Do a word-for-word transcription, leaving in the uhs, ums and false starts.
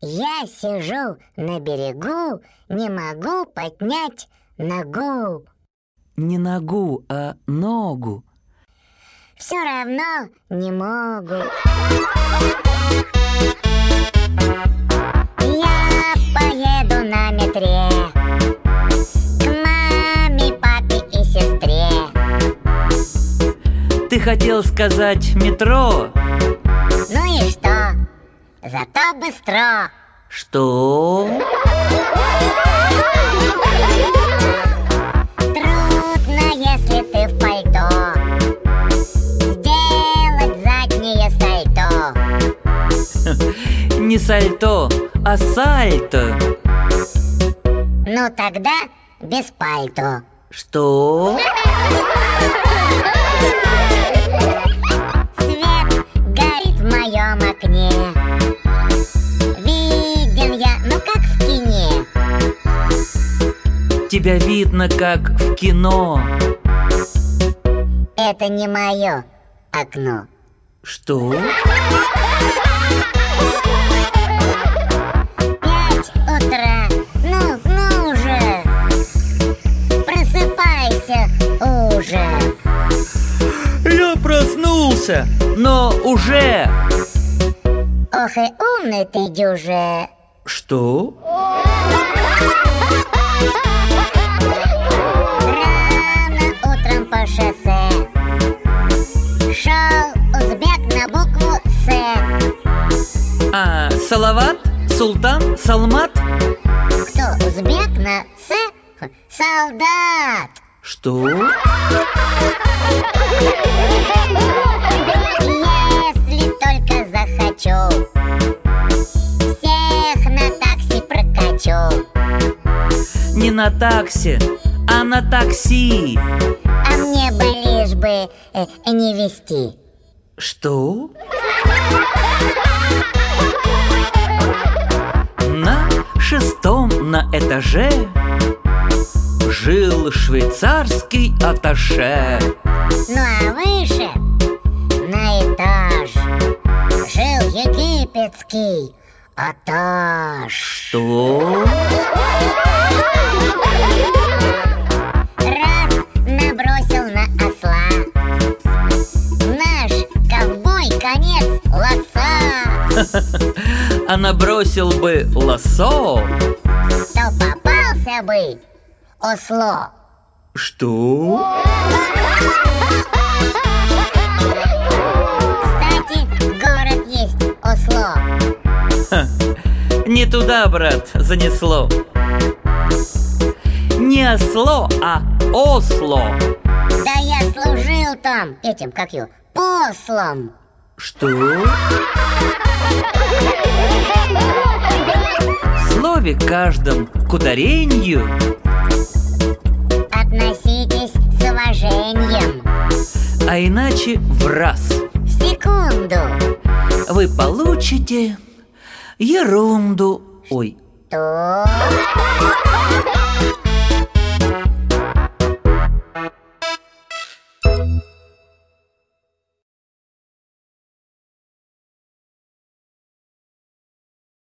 Я сижу на берегу, не могу поднять ногу. Не ногу, а ногу. Все равно не могу. Я поеду на метре к маме, папе и сестре. Ты хотел сказать метро? Ну и что? Зато быстро. Что? Трудно, если ты в пальто, сделать заднее сальто. Не сальто, а сальто. Ну тогда без пальто. Что? Свет горит в моем окне. Виден я, ну как в кине. Тебя видно, как в кино. Это не мое окно. Что? Пять утра, ну, ну уже. Просыпайся уже. Я проснулся, но уже. Ох и умный ты дюже. Что? Рано утром по шоссе шел узбек на букву С. А, Салават? Султан? Салмат? Кто узбек на С? Солдат. Что? Если только захочу, всех на такси прокачу. Не на такси, а на такси. А мне бы лишь бы э, не везти. Что? На шестом на этаже жил швейцарский атташе. Ну а выше, на этаж, жил египетский аташ. Что? Раз набросил на осла наш ковбой конец лоса. А набросил бы лосо, То попался бы осло. что? Кстати, город есть Осло. Ха, не туда, брат, занесло. Не осло, а Осло. Да я служил там этим, как его, послом. Что? В слове каждом к ударению Относитесь с уважением. а иначе в раз В секунду. вы получите ерунду. Ой, То